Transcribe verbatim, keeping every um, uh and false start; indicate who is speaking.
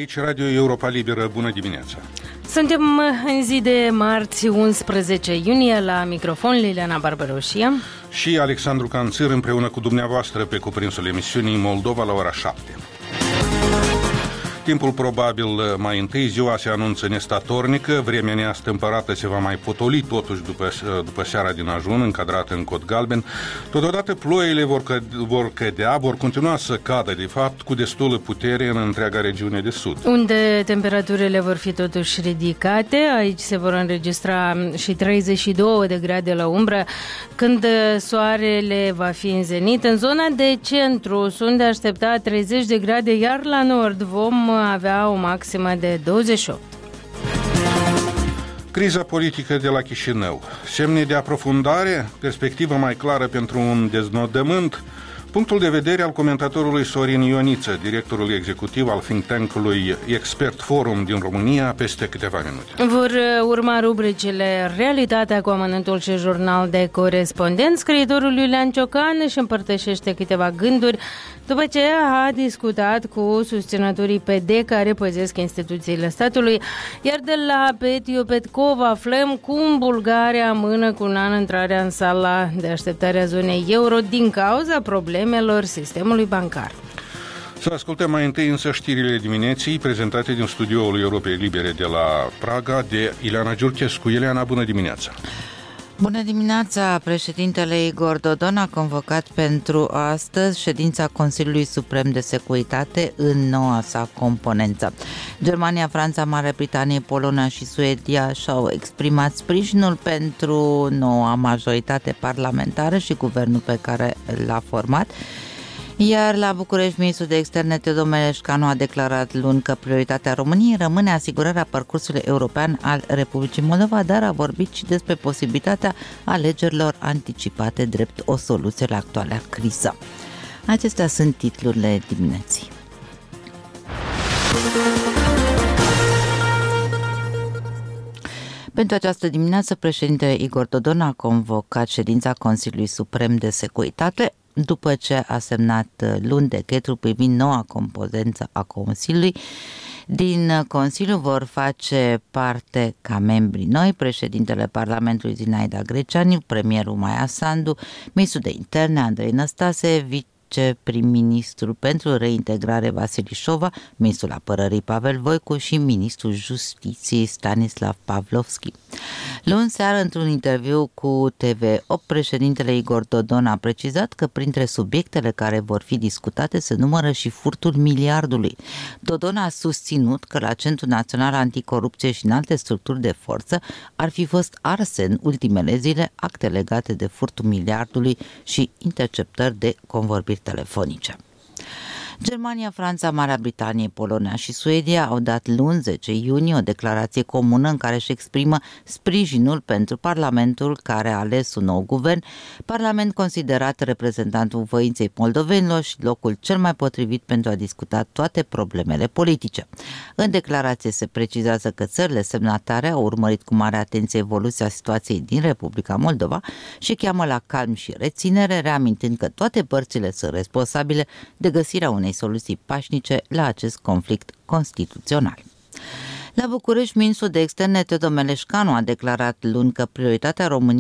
Speaker 1: aici Radio Europa Liberă, bună dimineața!
Speaker 2: Suntem în zi de marți, unsprezece iunie, la microfon Liliana Barbaroșia
Speaker 1: și Alexandru Canțir împreună cu dumneavoastră pe cuprinsul emisiunii Moldova la ora șapte. Timpul probabil mai întâi, ziua se anunță nestatornică, vremea neastâmpărată se va mai potoli totuși după, după seara din ajun, încadrată în cod galben. Totodată ploile vor, că, vor cădea, vor continua să cadă, de fapt, cu destulă putere în întreaga regiune de sud.
Speaker 2: Unde temperaturile vor fi totuși ridicate, aici se vor înregistra și treizeci și două de grade la umbră, când soarele va fi în zenit. În zona de centru sunt de aștepta treizeci de grade, iar la nord vom avea o maximă de douăzeci și opt.
Speaker 1: Criza politică de la Chișinău. Semne de aprofundare, perspectivă mai clară pentru un deznodământ. Punctul de vedere al comentatorului Sorin Ioniță, directorul executiv al think tank-ului Expert Forum din România, peste câteva minute.
Speaker 2: Vor urma rubricile Realitatea cu amănântul și jurnal de corespondent. Scriitorul Iulian Ciocan își împărtășește câteva gânduri după ce a discutat cu susținătorii P D care păzesc instituțiile statului, iar de la Petiu Petkov aflăm cum Bulgaria amână cu un an intrarea în sala de așteptare a zonei euro din cauza problemelor sistemului bancar.
Speaker 1: Să ascultăm mai întâi însă știrile dimineții prezentate din studioul Europei Libere de la Praga de Ileana Giurchescu. Ileana, bună dimineața!
Speaker 3: Bună dimineața! Președintele Igor Dodon a convocat pentru astăzi ședința Consiliului Suprem de Securitate în noua sa componență. Germania, Franța, Marea Britanie, Polonia și Suedia și-au exprimat sprijinul pentru noua majoritate parlamentară și guvernul pe care l-a format. Iar la București, ministrul de externe Teodor Meleșcanu a declarat luni că prioritatea României rămâne asigurarea parcursului european al Republicii Moldova, dar a vorbit și despre posibilitatea alegerilor anticipate drept o soluție la actuala criză. Acestea sunt titlurile dimineții. Pentru această dimineață, președintele Igor Dodon a convocat ședința Consiliului Suprem de Securitate după ce a semnat luni decretul privind noua componență a Consiliului. Din Consiliu vor face parte ca membri noi președintele Parlamentului Zinaida Greceanu, premierul Maia Sandu, ministrul de interne Andrei Năstase, viceprim-ministrul pentru reintegrare Vasile Șova, ministrul apărării Pavel Voicu și ministrul justiției Stanislav Pavlovski. Luni seară, într-un interviu cu T V opt, președintele Igor Dodon a precizat că printre subiectele care vor fi discutate se numără și furtul miliardului. Dodon a susținut că la Centrul Național Anticorupție și în alte structuri de forță ar fi fost arse în ultimele zile acte legate de furtul miliardului și interceptări de convorbiri telefonice. Germania, Franța, Marea Britanie, Polonia și Suedia au dat luni zece iunie o declarație comună în care își exprimă sprijinul pentru Parlamentul care a ales un nou guvern, Parlament considerat reprezentantul voinței moldovenilor și locul cel mai potrivit pentru a discuta toate problemele politice. În declarație se precizează că țările semnatare au urmărit cu mare atenție evoluția situației din Republica Moldova și cheamă la calm și reținere, reamintând că toate părțile sunt responsabile de găsirea unei soluții pașnice la acest conflict constituțional. La București, ministrul de externe Teodor Meleșcanu a declarat luni că prioritatea României